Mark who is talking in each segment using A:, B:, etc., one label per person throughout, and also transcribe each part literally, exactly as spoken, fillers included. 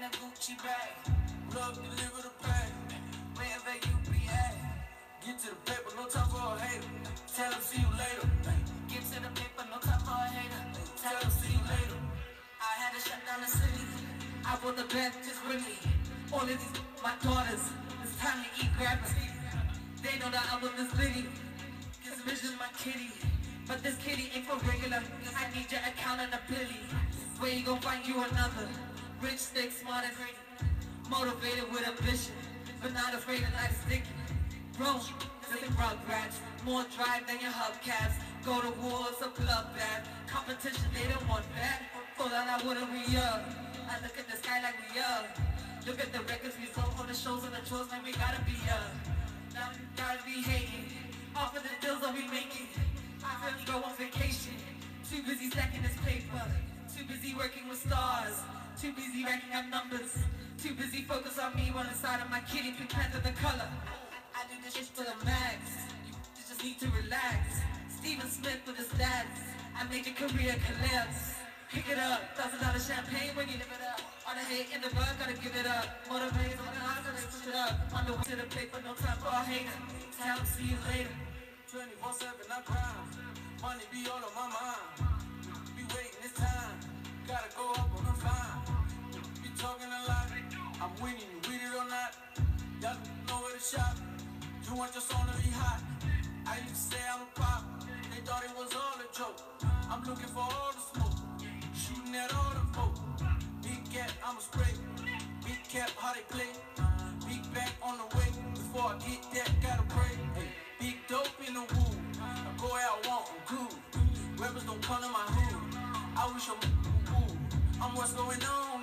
A: a Gucci bag. Love deliver the bag. Wherever you be at. Get to the paper, no time for a hater. Tell them see you later. Get to the paper, no time for a hater. Tell them see you later. I had to shut down the city. I bought the bed just with me. All of these my daughters. It's time to eat grab. They know that I was this litty. This vision my kitty. But this kitty ain't for regular. I need your accountability. Where you gon' find you another? Rich, thick, smart and pretty. Motivated with ambition, but not afraid of life sticky. Bro, this ain't rugrats. More drive than your hubcaps. Go to war, it's a bloodbath. Competition, they don't want that. Thought that I wouldn't re-up. I look at the sky like we up. Look at the records we sold for the shows and the chores, man, we gotta be up. Now we gotta be hating. Off of the deals that we making. I really go on vacation. Too busy stacking this paper. Too busy working with stars. Too busy racking up numbers. Too busy focus on me on the side of my kitty. Pink Panther the color. I do this shit for the max. You just need to relax. Steven Smith with the stats. I made your career collapse. Pick it up. Thousand dollar champagne when you live it up. All the hate in the bug, gotta give it up. Motivated on the eyes, gotta push it up. On the way to the paper, no time for a hater. Tell them see you later. twenty-four seven, I grind. Money be all on my mind. Be waiting this time. Gotta go up on the fine. Be talking a lot. I'm winning, you with it or not. Y'all know where to shop. You want your song to be hot. I used to say I'm a pop. They thought it was all a joke. I'm looking for all the smoke. Shooting at all the folk. Big cat, I'm a spray. Big cap, how they play. Big back on the way. Before I get that, gotta pray. Hey. Big dope in the wood. I go out, want them cool. Rappers don't come to my hood. I wish I'm cool. I'm what's going on.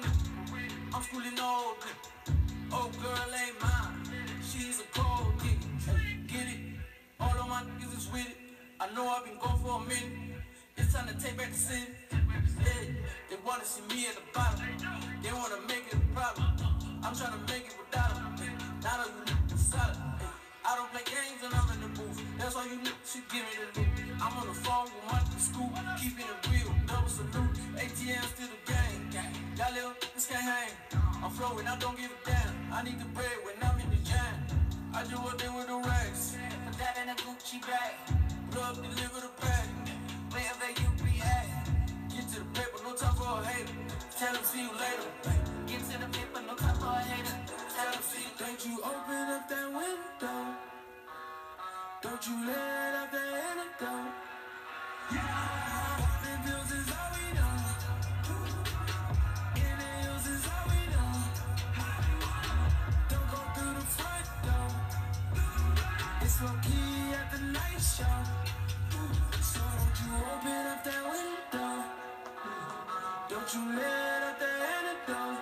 A: I'm schooling old. Oh girl ain't mine. She's a cold dick. Hey, get it? All of my niggas is with it. I know I've been gone for a minute. It's time to take back the city. Yeah, they wanna see me at the bottom. They wanna make it a problem. I'm trying to make it without them. Now that you solid. I don't play games and I'm in the booth. That's why you should give me the loot. I'm on the phone with my school, keeping it real, double salute. A T M's to the game. Y'all little, this can't hang. I'm flowing, I don't give a damn. I need the bread when I'm in the jam. I do what they with the racks. Put that in a Gucci bag. Love deliver the bag. Wherever you be at. Get to the paper, no time for a hater. Tell them see you later. Get to the paper, no time for a hater. Tell them see you later. Don't you open up that window. Don't you let up the antidote. Popping pills is all we know. Inhales is all we know. Don't go through the front door. It's low key at the night show. So don't you open up that window. Don't you let up the antidote.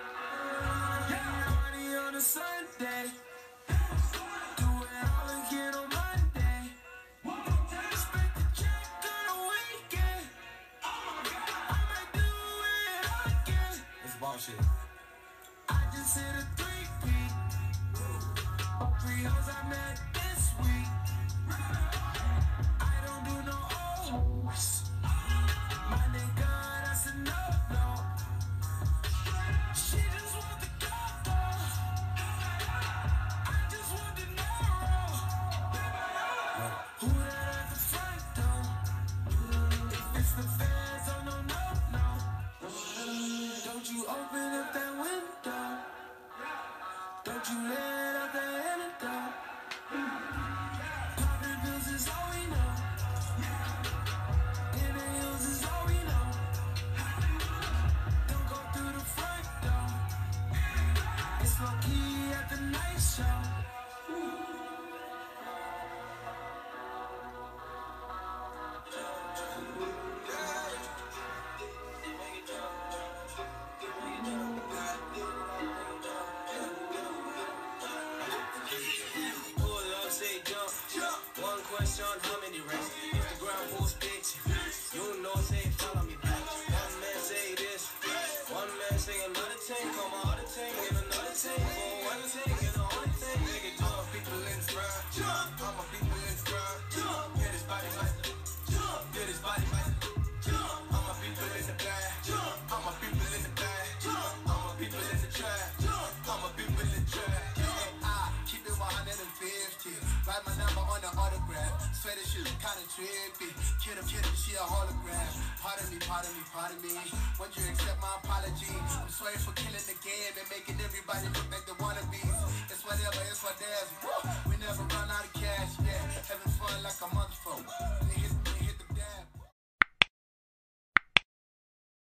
A: Party on a Sunday. Do it all again on Monday. Spend the check on the weekend. I might do it again. It's bullshit. I just hit a three-peat. Three hoes I met this week. I don't do no O's. My nigga, that's a no-no. She just want the cover. I just want the narrow. Who that at the front door? If it's the feds, oh no, no, no. Don't you open up that window. Don't you let up the antidote. Popping pills is all we know. Inhales is all we know. Don't go through the front door. It's low key at the night show.
B: Pull up, say jump. One question, how many racks? Instagram post picture. You know, say follow me back. One man say this. One man say another thing. Come on, other thing and another thing. Oh, one thing and another thing. Nigga, jump. People inscribe. Jump. All my people inscribe. Jump. Get his body right. Jump. Get his body right. Jump. All my people in the bag. Jump. All my people in the bag. Jump. All my people in the trap.
A: Write my number on the autograph. Swear this shit is kinda trippy. Kid him, kid him, she a hologram. Pardon me, pardon me, pardon me. Won't you accept my apology? I'm sorry for killing the game and making everybody look like the wannabes. It's whatever, it's what there's. We never run out of cash, yeah. Having fun like a motherfucker.